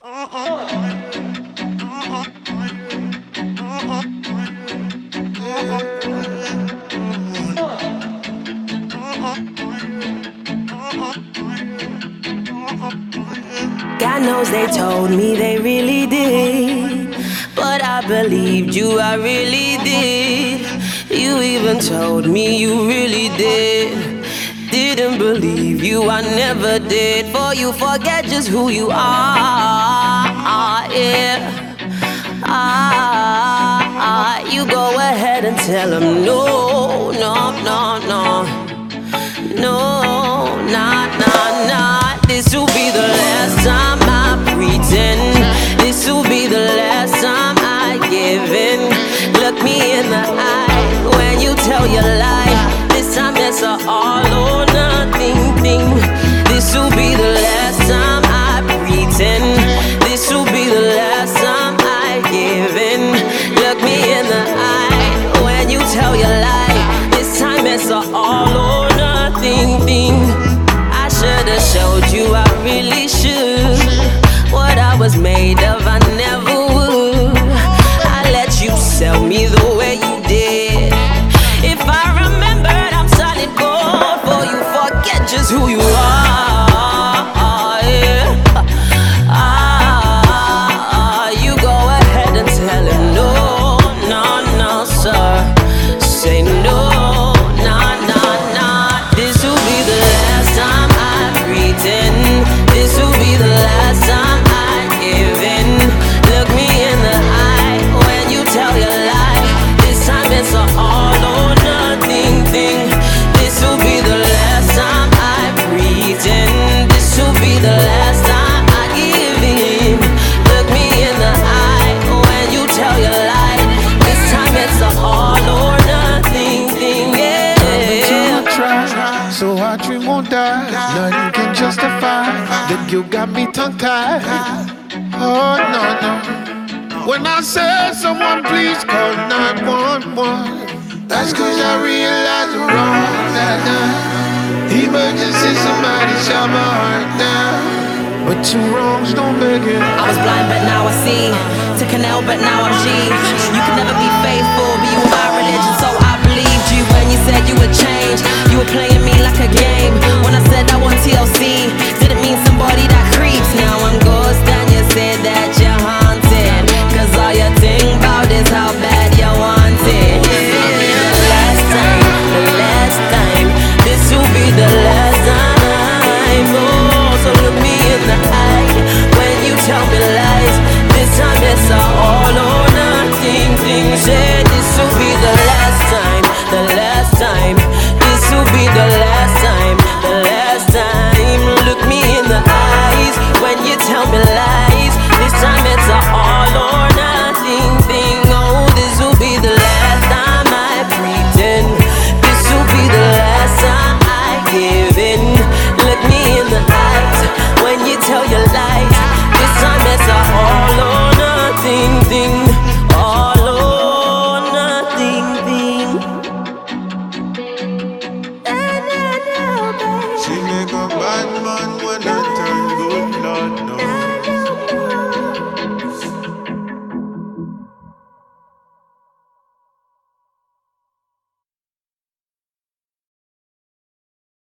God knows they told me they really did, but I believed you, I really did. You even told me you really did. Didn't believe you, I never did. For you forget just who you are, yeah. You go ahead and tell them no, no, no, no. No, nah. This will be the last time I pretend. This will be the last time I give in. Look me in the eye when you tell your lie. This time it's a all or nothing thing. This will be the last time I pretend. This will be the last time I give in. Look me in the eye when you tell your lie. This time it's a all or nothing thing. I should've showed you, I really should. What I was made of, I never would. I let you sell me the way you did. If I remembered, I'm solid gold. For you forget just who you are, yeah. You go ahead and tell him no, no, no, sir. Say no. This will be the last time I give in. Look me in the eye when you tell your lie. This time it's a all or nothing thing. This will be the last time I pretend. This will be the last time I give in. Look me in the eye when you tell your lie. This time it's a all or nothing thing, yeah. So our dream won't die. Nothing can justify that you got me tongue-tied. Oh, no. When I said someone please call 911, that's cause I realized the wrong that night. Emergency, somebody shot my heart down. But two wrongs don't make it. I was blind but now I see. Took an L but now I'm G. You can never be faithful, but you were my religion, so I believed you. When you said you would change, you were playing me like a game. When I said I want TLC, didn't mean somebody that creeps. Now I'm ghost and you said that you're haunted, cause all you think about is how bad you want it. Last time, this will be the last time. Oh, so look me in the eye when you tell me lies. This time it's a all or nothing thing. Say this will be the last time, the last time. This will be the last time, the last time. Look me in the eyes when you tell me lies. This time it's a all or nothing thing. Oh, this will be the last time I pretend. This will be the last time I give in. Look me in the eyes when you tell your lies. This time it's a all or nothing thing. All or nothing thing. She make a bad man when